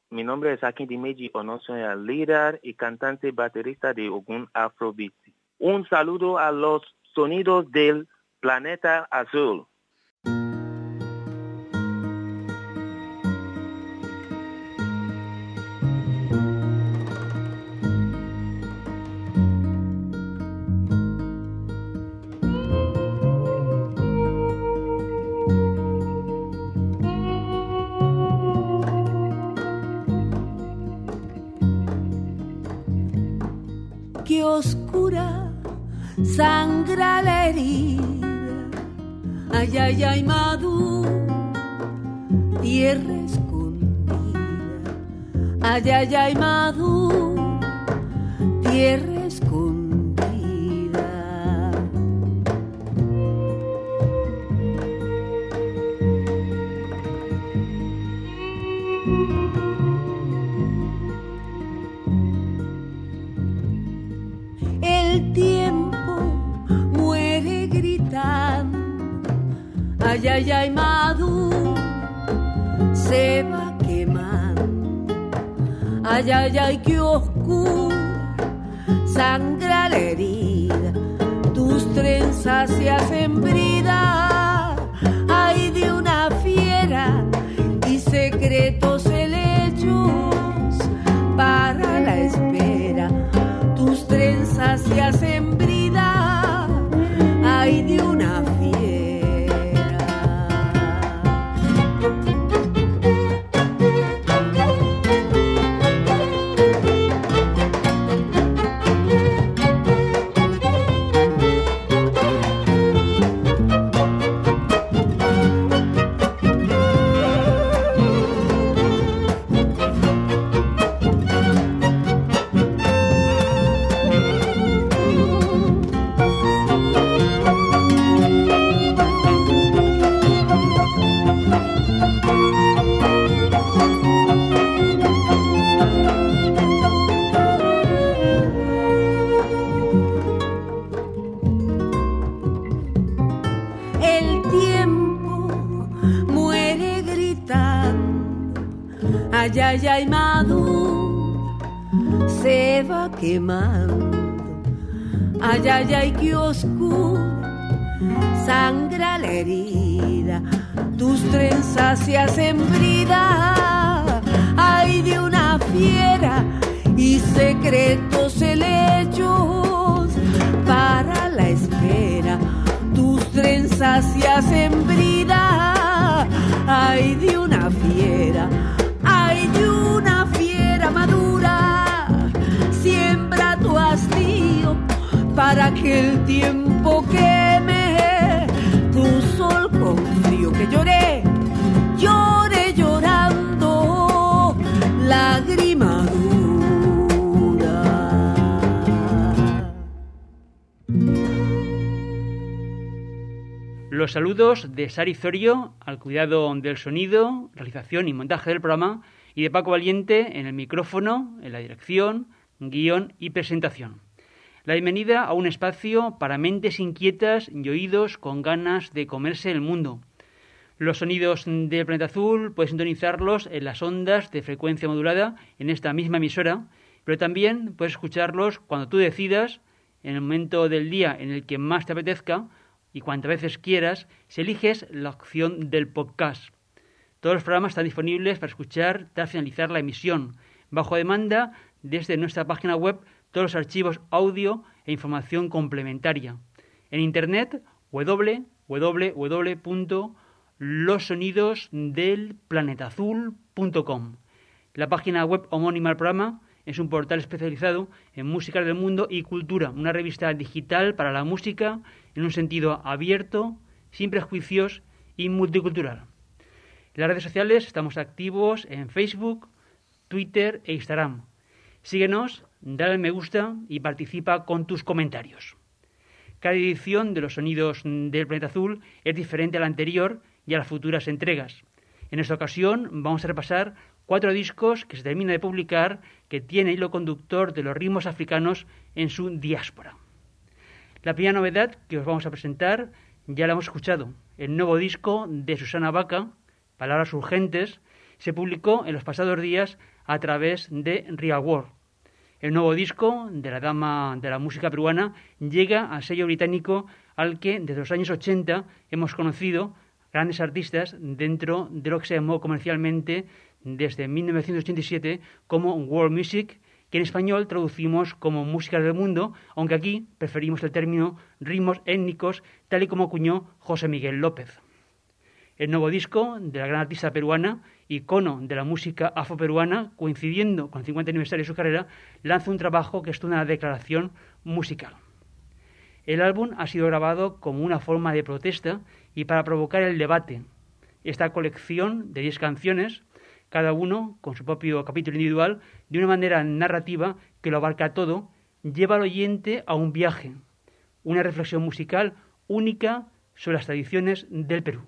Mi nombre es Akin Dimeji Ono, soy el líder y cantante baterista de Ogun Afrobeat. Un saludo a los sonidos del planeta azul. Qué oscura sangra la herida, ay, ay, ay, Madú, tierra escondida, ay, ay, ay, Madú, tierra escondida. El tiempo muere gritando, ay, ay, ay, Madú, se va quemando, ay, ay, ay, qué oscura sangra la herida, tus trenzas se hacen brida, ay, de una fiera y secretos helechos para la espera. Tus trenzas se hacen brida, ay, de una fiera. Ay, ay, ay, Madú, se va quemando, ay, ay, ay, qué oscura sangra la herida, tus trenzas se hacen brida, ay, de una fiera y secretos helechos para la espera, tus trenzas se hacen brida, ay, de una fiera. Ay, de una fiera madura, siembra tu hastío para que el tiempo queme tu sol con frío. Que lloré, lloré llorando, lágrima dura. Los saludos de Sari Zorio al cuidado del sonido, realización y montaje del programa, y de Paco Valiente en el micrófono, en la dirección, guión y presentación. La bienvenida a un espacio para mentes inquietas y oídos con ganas de comerse el mundo. Los sonidos del planeta azul puedes sintonizarlos en las ondas de frecuencia modulada en esta misma emisora, pero también puedes escucharlos cuando tú decidas, en el momento del día en el que más te apetezca y cuantas veces quieras, si eliges la opción del podcast. Todos los programas están disponibles para escuchar tras finalizar la emisión, bajo demanda desde nuestra página web, todos los archivos audio e información complementaria. En internet, www.losonidosdelplanetazul.com. La página web homónima al programa es un portal especializado en música del mundo y cultura, una revista digital para la música en un sentido abierto, sin prejuicios y multicultural. En las redes sociales estamos activos en Facebook, Twitter e Instagram. Síguenos, dale me gusta y participa con tus comentarios. Cada edición de los sonidos del planeta azul es diferente a la anterior y a las futuras entregas. En esta ocasión vamos a repasar 4 discos que se termina de publicar que tienen hilo conductor de los ritmos africanos en su diáspora. La primera novedad que os vamos a presentar ya la hemos escuchado, el nuevo disco de Susana Baca, Palabras Urgentes, se publicó en los pasados días a través de Real World. El nuevo disco de la dama de la música peruana llega al sello británico al que desde los años 80 hemos conocido grandes artistas dentro de lo que se llamó comercialmente desde 1987 como World Music, que en español traducimos como música del mundo, aunque aquí preferimos el término ritmos étnicos, tal y como acuñó José Miguel López. El nuevo disco de la gran artista peruana, icono de la música afroperuana, coincidiendo con el 50 aniversario de su carrera, lanza un trabajo que es una declaración musical. El álbum ha sido grabado como una forma de protesta y para provocar el debate. Esta colección de 10 canciones, cada uno con su propio capítulo individual, de una manera narrativa que lo abarca todo, lleva al oyente a un viaje, una reflexión musical única sobre las tradiciones del Perú.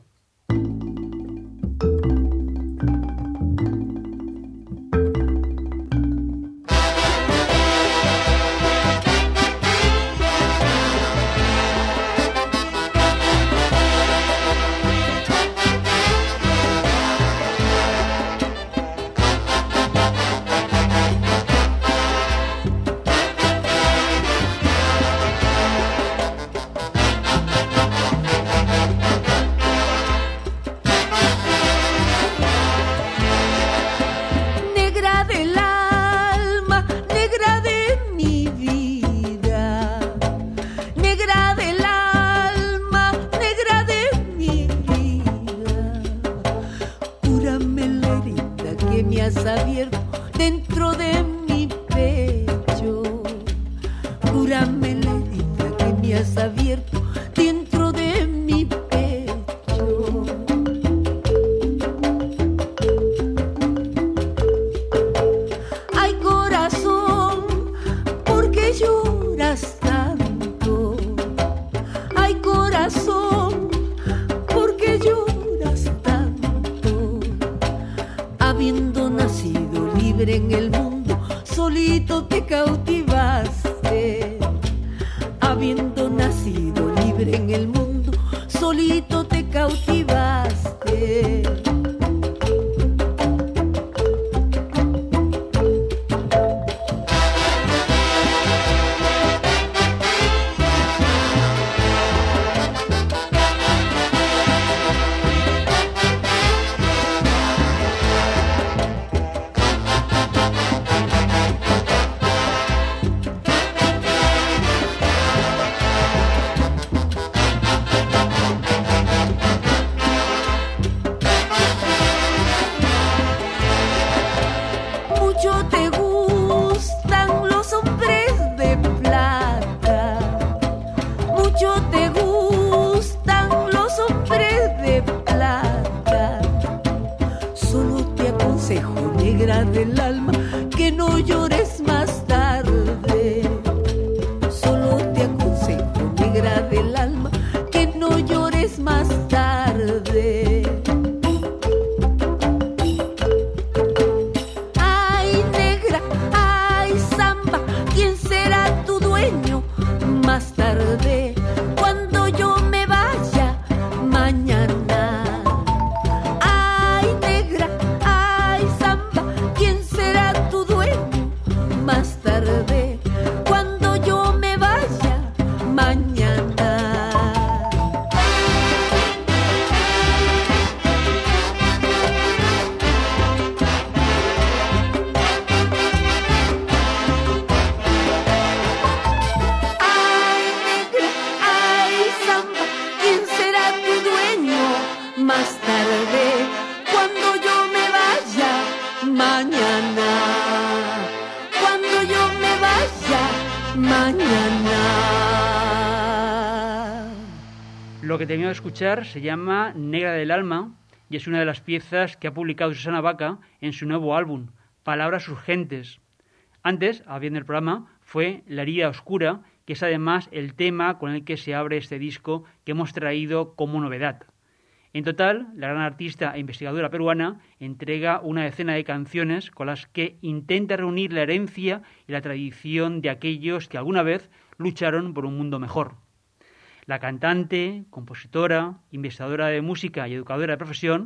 Lo que terminamos de escuchar se llama Negra del Alma y es una de las piezas que ha publicado Susana Baca en su nuevo álbum, Palabras Urgentes. Antes, abriendo el programa, fue La herida oscura, que es además el tema con el que se abre este disco que hemos traído como novedad. En total, la gran artista e investigadora peruana entrega una decena de canciones con las que intenta reunir la herencia y la tradición de aquellos que alguna vez lucharon por un mundo mejor. La cantante, compositora, investigadora de música y educadora de profesión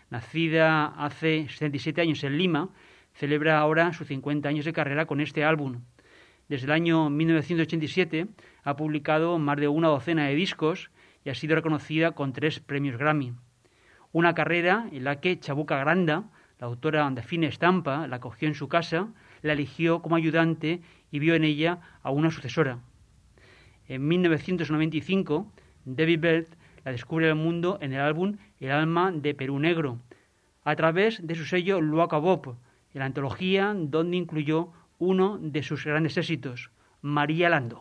nacida hace 77 años en Lima, celebra ahora sus 50 años de carrera con este álbum. Desde el año 1987 ha publicado más de una docena de discos y ha sido reconocida con 3 premios Grammy. Una carrera en la que Chabuca Granda, la autora de Fina Estampa, la acogió en su casa, la eligió como ayudante y vio en ella a una sucesora. En 1995, Debbie Belt la descubre al mundo en el álbum El alma de Perú Negro, a través de su sello Luaka Bop, en la antología donde incluyó uno de sus grandes éxitos, María Lando.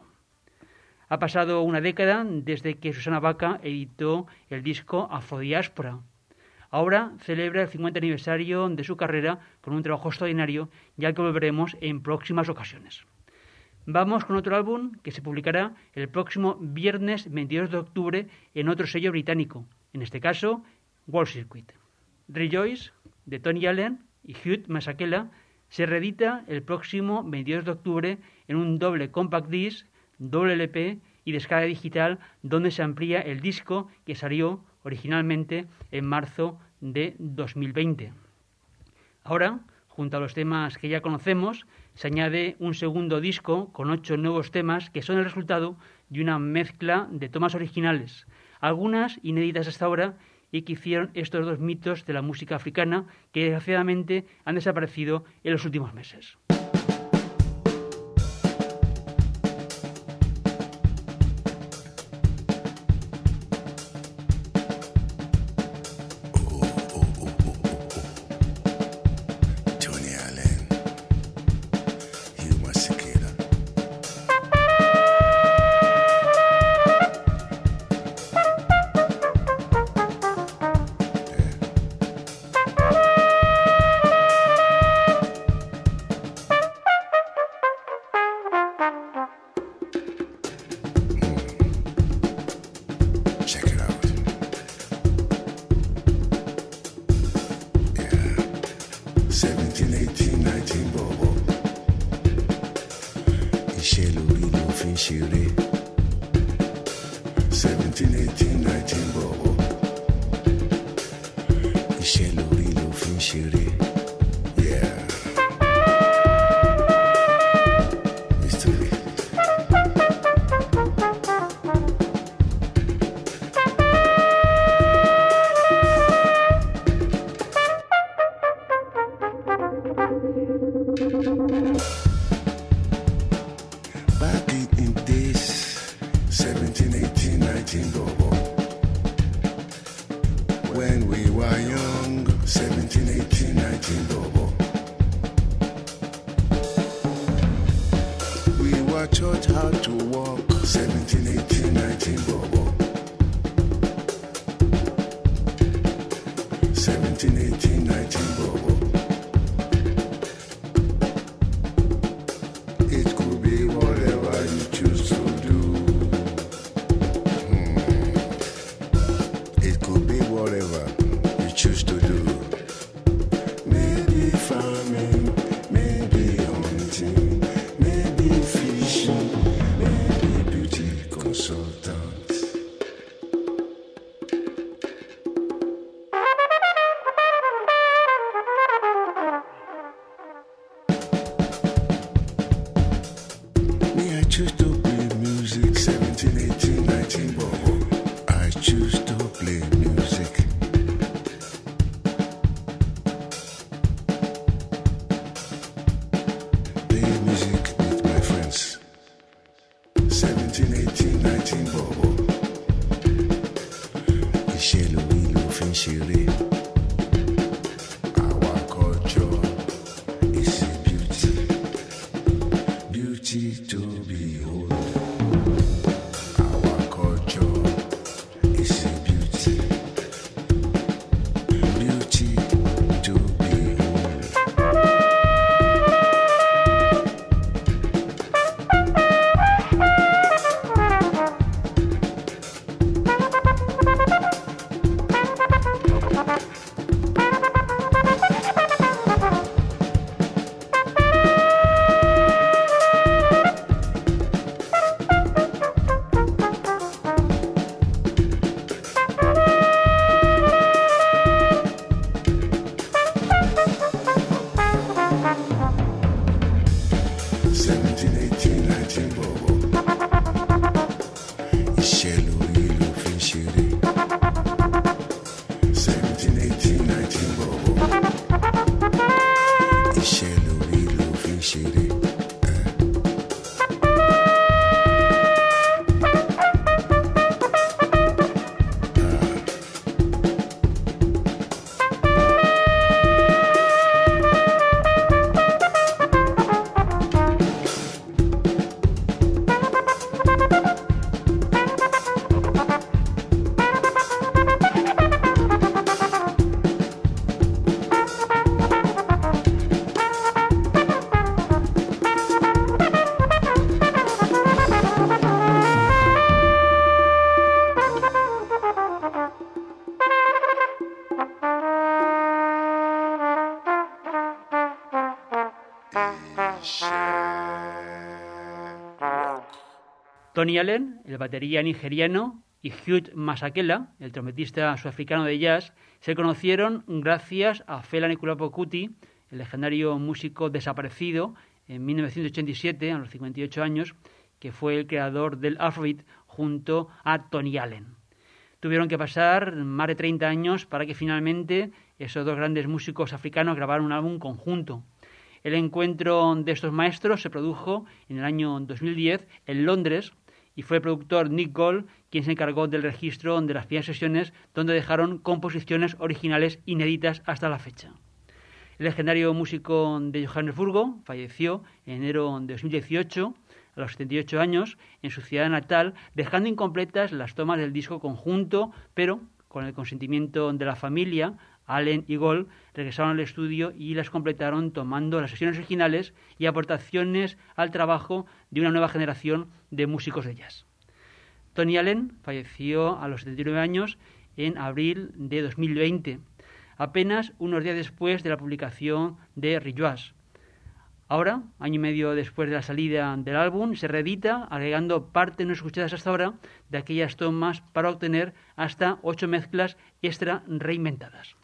Ha pasado una década desde que Susana Baca editó el disco Afrodiáspora. Ahora celebra el 50 aniversario de su carrera con un trabajo extraordinario, ya que volveremos en próximas ocasiones. Vamos con otro álbum que se publicará el próximo viernes 22 de octubre en otro sello británico, en este caso World Circuit. Rejoice, de Tony Allen y Hugh Masekela, se reedita el próximo 22 de octubre en un doble compact disc, doble LP y descarga digital, donde se amplía el disco que salió originalmente en marzo de 2020. Ahora, junto a los temas que ya conocemos, se añade un segundo disco con 8 nuevos temas que son el resultado de una mezcla de tomas originales, algunas inéditas hasta ahora, y que hicieron estos 2 mitos de la música africana que desgraciadamente han desaparecido en los últimos meses. Consultants. Tony Allen, el batería nigeriano, y Hugh Masekela, el trompetista sudafricano de jazz, se conocieron gracias a Fela Anikulapo Kuti, el legendario músico desaparecido en 1987, a los 58 años, que fue el creador del Afrobeat junto a Tony Allen. Tuvieron que pasar más de 30 años para que finalmente esos dos grandes músicos africanos grabaran un álbum conjunto. El encuentro de estos maestros se produjo en el año 2010 en Londres y fue el productor Nick Gold quien se encargó del registro de las primeras sesiones, donde dejaron composiciones originales inéditas hasta la fecha. El legendario músico de Johannesburgo falleció en enero de 2018 a los 78 años en su ciudad natal, dejando incompletas las tomas del disco conjunto, pero con el consentimiento de la familia, Allen y Gold regresaron al estudio y las completaron tomando las sesiones originales y aportaciones al trabajo de una nueva generación de músicos de jazz. Tony Allen falleció a los 79 años en abril de 2020, apenas unos días después de la publicación de Rejoice. Ahora, año y medio después de la salida del álbum, se reedita agregando partes no escuchadas hasta ahora de aquellas tomas para obtener hasta 8 mezclas extra reinventadas.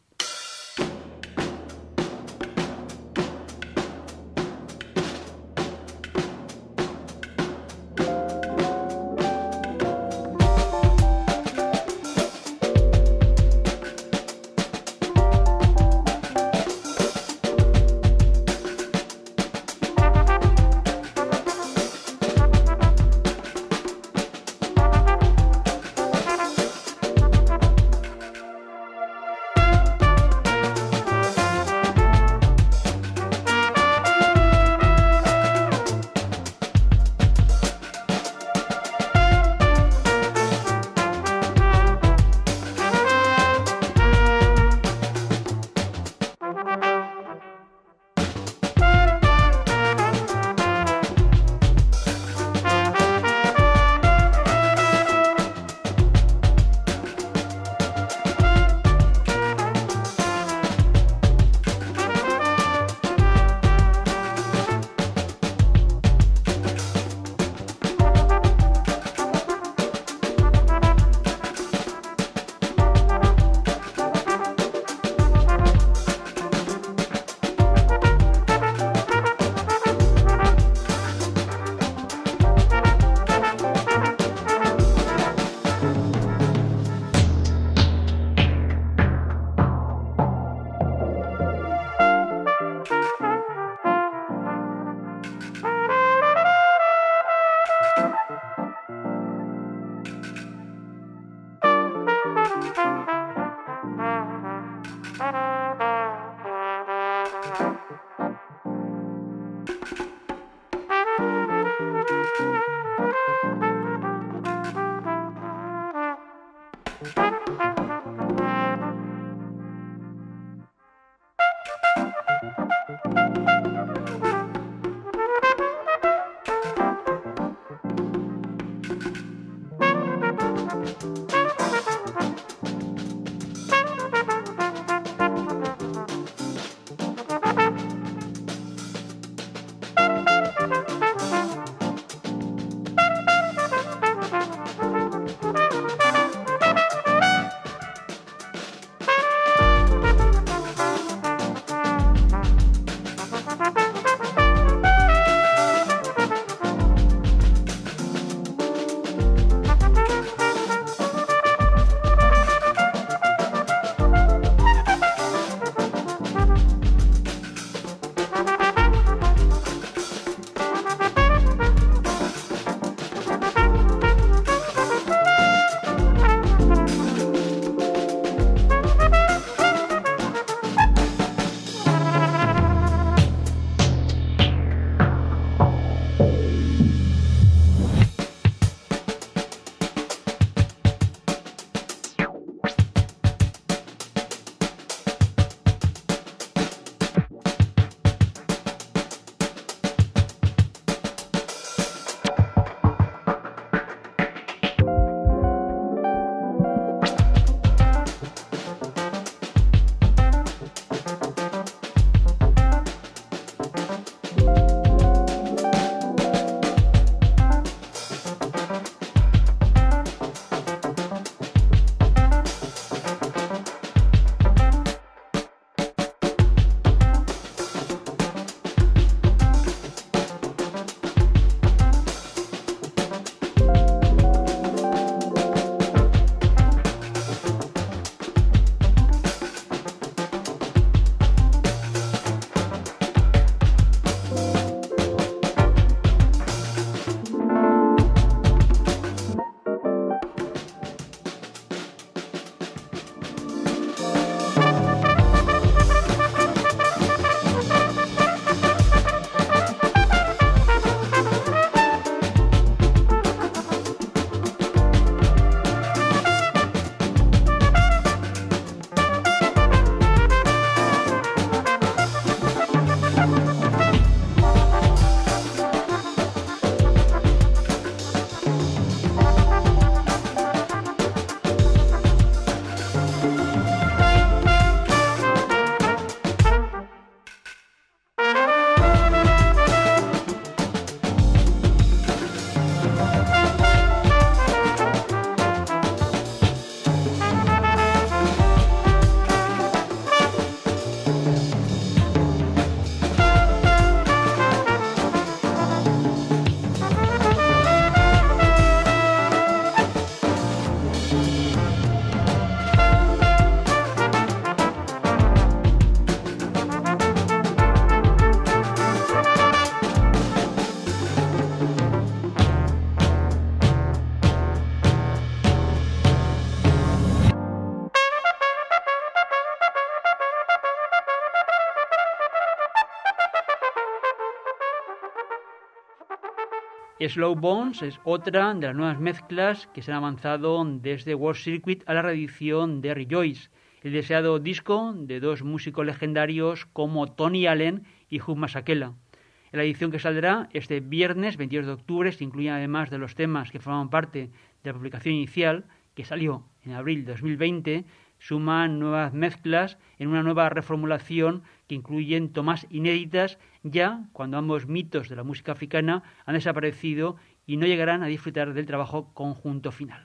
Slow Bones es otra de las nuevas mezclas que se han avanzado desde World Circuit a la reedición de Rejoice, el deseado disco de dos músicos legendarios como Tony Allen y Hugh Masekela. En la edición que saldrá este viernes 22 de octubre se incluyen, además de los temas que forman parte de la publicación inicial, que salió en abril de 2020, suman nuevas mezclas en una nueva reformulación que incluyen tomas inéditas ya cuando ambos mitos de la música africana han desaparecido y no llegarán a disfrutar del trabajo conjunto final.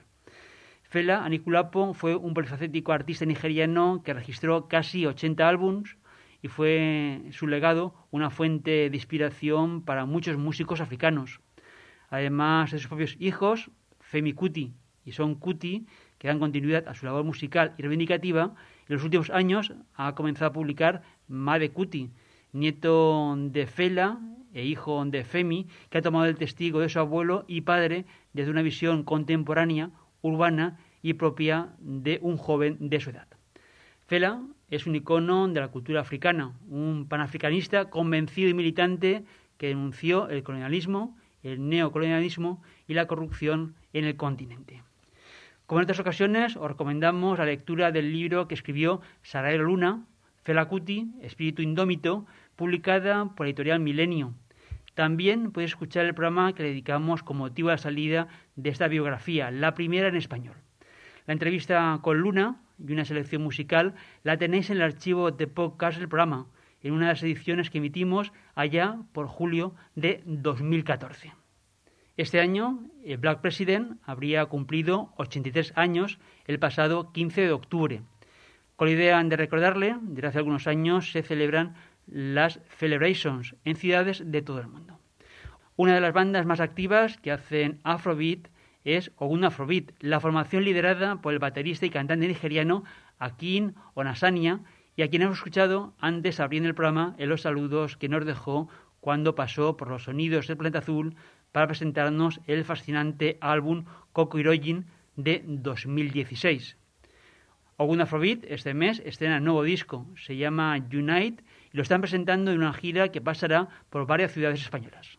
Fela Anikulapo fue un polifacético artista nigeriano que registró casi 80 álbumes y fue su legado una fuente de inspiración para muchos músicos africanos. Además de sus propios hijos, Femi Kuti y Son Kuti, que dan continuidad a su labor musical y reivindicativa, en los últimos años ha comenzado a publicar Made Kuti, nieto de Fela e hijo de Femi, que ha tomado el testigo de su abuelo y padre desde una visión contemporánea, urbana y propia de un joven de su edad. Fela es un icono de la cultura africana, un panafricanista convencido y militante que denunció el colonialismo, el neocolonialismo y la corrupción en el continente. Como en otras ocasiones, os recomendamos la lectura del libro que escribió Saraero Luna, Fela Kuti, Espíritu Indómito, publicada por la editorial Milenio. También podéis escuchar el programa que le dedicamos con motivo de la salida de esta biografía, la primera en español. La entrevista con Luna y una selección musical la tenéis en el archivo de podcast del programa, en una de las ediciones que emitimos allá por julio de 2014. Este año, el Black President habría cumplido 83 años el pasado 15 de octubre. Con la idea de recordarle, desde hace algunos años se celebran las Celebrations en ciudades de todo el mundo. Una de las bandas más activas que hacen Afrobeat es Ogun Afrobeat, la formación liderada por el baterista y cantante nigeriano Akin Onasanya, y a quien hemos escuchado antes abriendo el programa en los saludos que nos dejó cuando pasó por los sonidos del Planeta Azul para presentarnos el fascinante álbum Coco Irojin de 2016. Ogun Afrobeat este mes estrena nuevo disco, se llama Unite, y lo están presentando en una gira que pasará por varias ciudades españolas.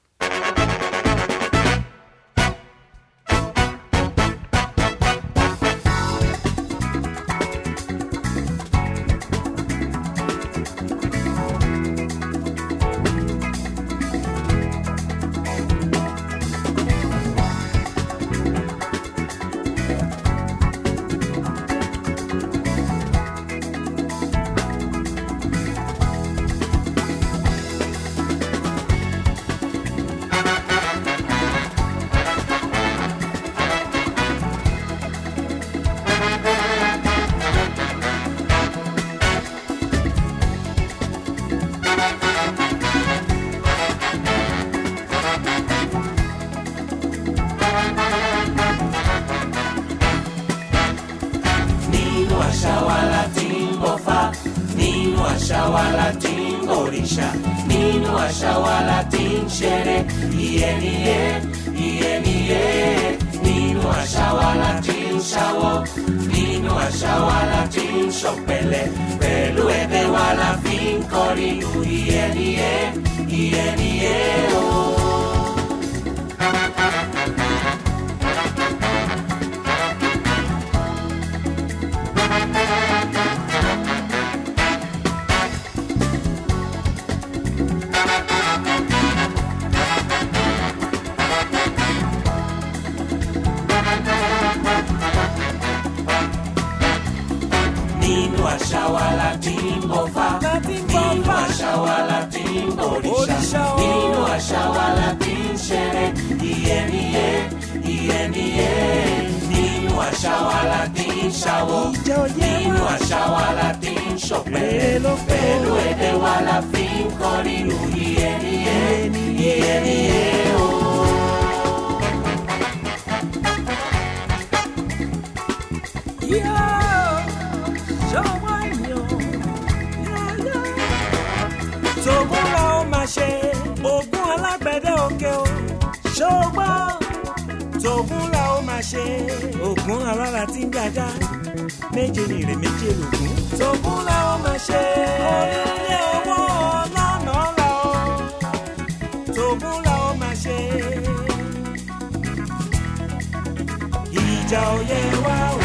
Ògún alára tí ń gbàdá méje ní ire méje lògún. Tògún la ó máa ṣe orílẹ̀ owó lọ́nà ọ̀la o. Tògún la ó máa ṣe ìjà òye wa o.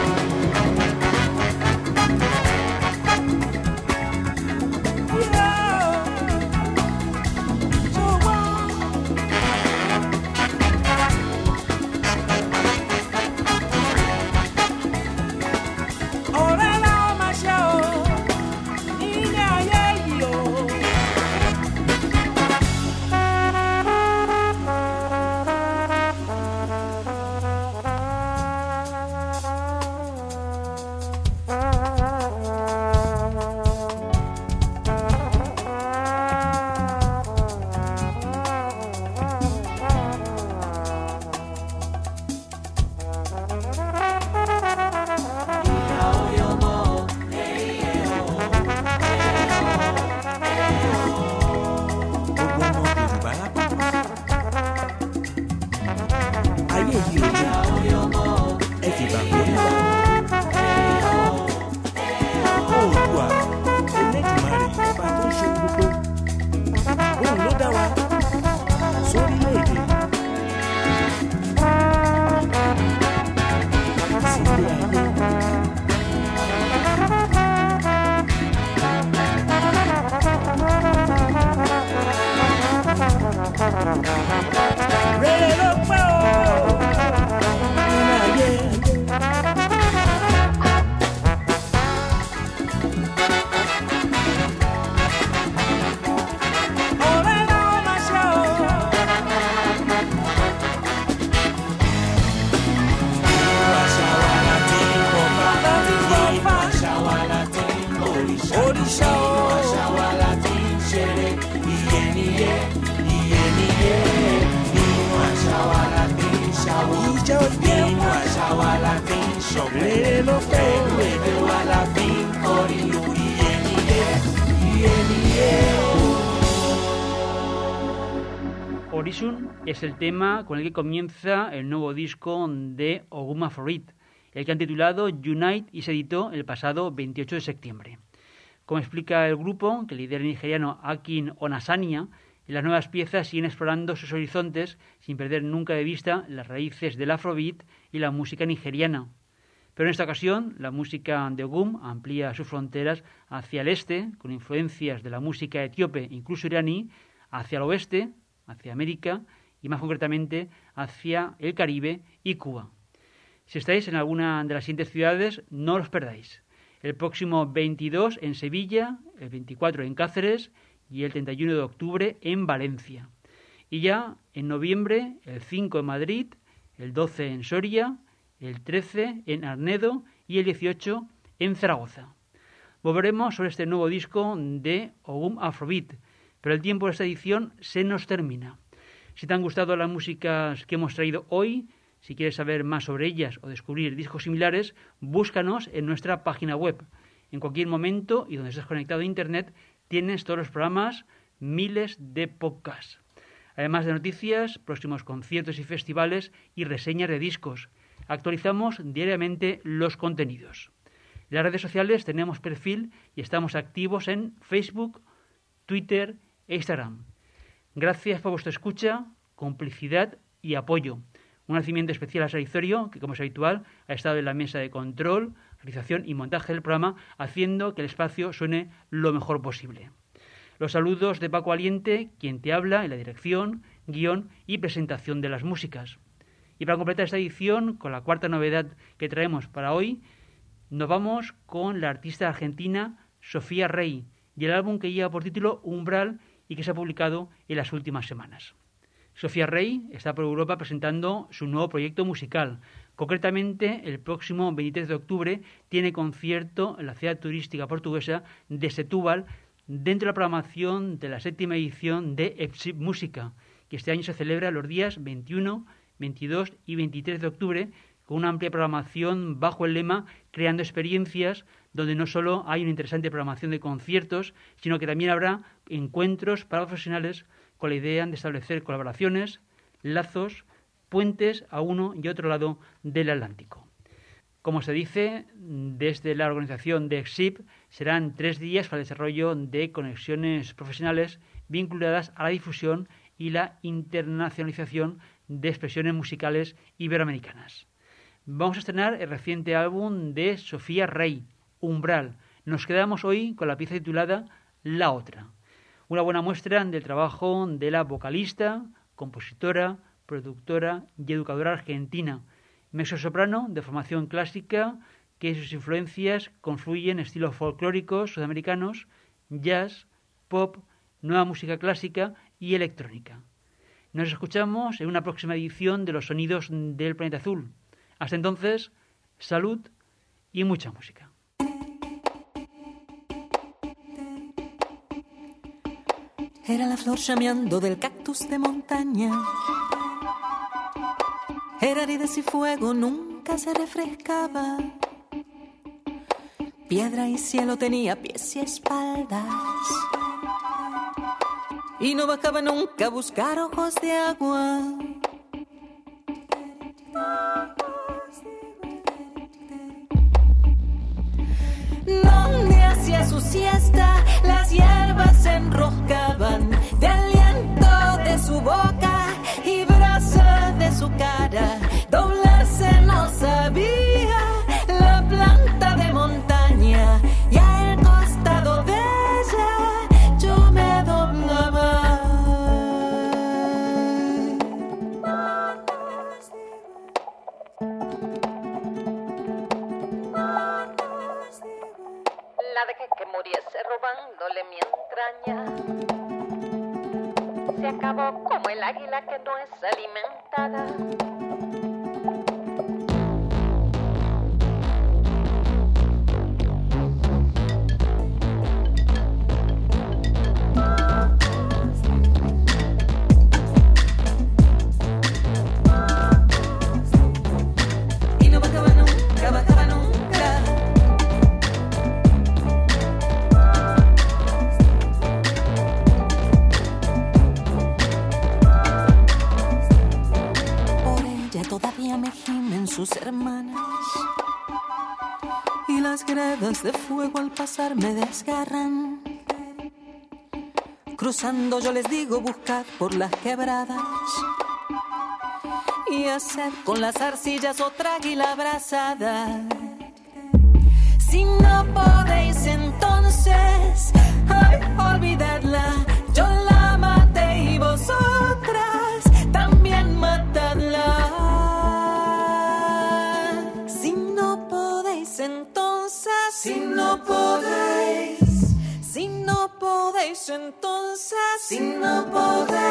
Orisun es el tema con el que comienza el nuevo disco de Ogun Afrobeat, el que han titulado Unite y se editó el pasado 28 de septiembre. Como explica el grupo, que lidera el nigeriano Akin Onasanya, en las nuevas piezas siguen explorando sus horizontes sin perder nunca de vista las raíces del Afrobeat y la música nigeriana. Pero en esta ocasión, la música de Ogum amplía sus fronteras hacia el este, con influencias de la música etíope, incluso iraní, hacia el oeste, hacia América y más concretamente hacia el Caribe y Cuba. Si estáis en alguna de las siguientes ciudades, no os perdáis. El próximo 22 en Sevilla, el 24 en Cáceres y el 31 de octubre en Valencia. Y ya en noviembre, el 5 en Madrid, el 12 en Soria, el 13 en Arnedo y el 18 en Zaragoza. Volveremos sobre este nuevo disco de Ogum Afrobeat, pero el tiempo de esta edición se nos termina. Si te han gustado las músicas que hemos traído hoy, si quieres saber más sobre ellas o descubrir discos similares, búscanos en nuestra página web. En cualquier momento y donde estés conectado a Internet, tienes todos los programas, miles de podcasts. Además de noticias, próximos conciertos y festivales y reseñas de discos. Actualizamos diariamente los contenidos. En las redes sociales tenemos perfil y estamos activos en Facebook, Twitter e Instagram. Gracias por vuestra escucha, complicidad y apoyo. Un agradecimiento especial a Sari Zorio, que como es habitual ha estado en la mesa de control, realización y montaje del programa, haciendo que el espacio suene lo mejor posible. Los saludos de Paco Aliente, quien te habla en la dirección, guión y presentación de las músicas. Y para completar esta edición, con la cuarta novedad que traemos para hoy, nos vamos con la artista argentina Sofía Rey y el álbum que lleva por título Umbral y que se ha publicado en las últimas semanas. Sofía Rey está por Europa presentando su nuevo proyecto musical. Concretamente, el próximo 23 de octubre tiene concierto en la ciudad turística portuguesa de Setúbal, dentro de la programación de la 7ª edición de EPSIP Música, que este año se celebra los días 21, 22 y 23 de octubre, con una amplia programación bajo el lema Creando Experiencias, donde no solo hay una interesante programación de conciertos, sino que también habrá encuentros para profesionales con la idea de establecer colaboraciones, lazos, puentes a uno y otro lado del Atlántico. Como se dice, desde la organización de EXIP serán 3 días para el desarrollo de conexiones profesionales vinculadas a la difusión y la internacionalización de expresiones musicales iberoamericanas. vamos a estrenar el reciente álbum de Sofía Rey, Umbral. Nos quedamos hoy con la pieza titulada La Otra. Una buena muestra del trabajo de la vocalista, compositora, productora y educadora argentina, mezzosoprano de formación clásica, que sus influencias confluyen estilos folclóricos sudamericanos, jazz, pop, nueva música clásica y electrónica. Nos escuchamos en una próxima edición de Los Sonidos del Planeta Azul. Hasta entonces, salud y mucha música. Era la flor llameando del cactus de montaña. Era aridez y fuego, nunca se refrescaba. Piedra y cielo tenía pies y espaldas. Y no bajaba nunca a buscar ojos de agua. Donde hacía su siesta, las hierbas se enroscaban de aliento de su boca y brasa de su cara. Doblarse no sabía la planta de montaña y al costado de ella yo me doblaba. La dejé que muriese robándole mi entraña. Se acabó como el águila que no es alimentada. Sus hermanas y las gradas de fuego al pasar me desgarran. Cruzando yo les digo buscad por las quebradas y hacer con las arcillas otra águila abrazada. Si no podéis entonces olvidadla, yo la maté y vosotras también matadla. Entonces, si no podéis entonces, si no podéis.